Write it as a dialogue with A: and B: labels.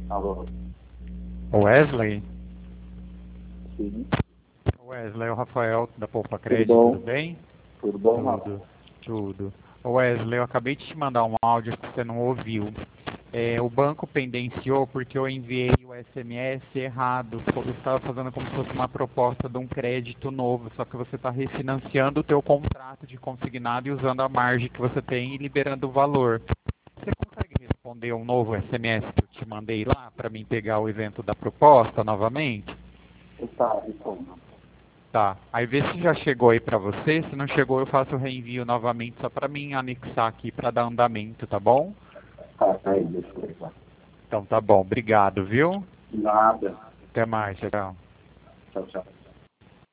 A: Alô?
B: Wesley?
A: Sim.
B: Wesley, é o Rafael da Poupa
A: Tudo
B: Crédito, tudo
A: bom?
B: bem?
A: Tudo bom, Rafa?
B: Tudo, tudo. Wesley, eu acabei de te mandar um áudio que você não ouviu. O banco pendenciou porque eu enviei o SMS errado. Eu estava fazendo como se fosse uma proposta de um crédito novo, só que você está refinanciando o teu contrato de consignado e usando a margem que você tem e liberando o valor. Você consegue responder um novo SMS que eu te mandei lá para mim pegar o evento da proposta novamente?
A: Tá, responda.
B: Tá. Aí vê se já chegou aí pra você. Se não chegou, eu faço o reenvio novamente só pra mim anexar aqui pra dar andamento, tá bom?
A: Tá, aí, deixa eu ver lá.
B: Então tá bom. Obrigado, viu?
A: Nada.
B: Até mais. Tchau.
A: Tchau, tchau.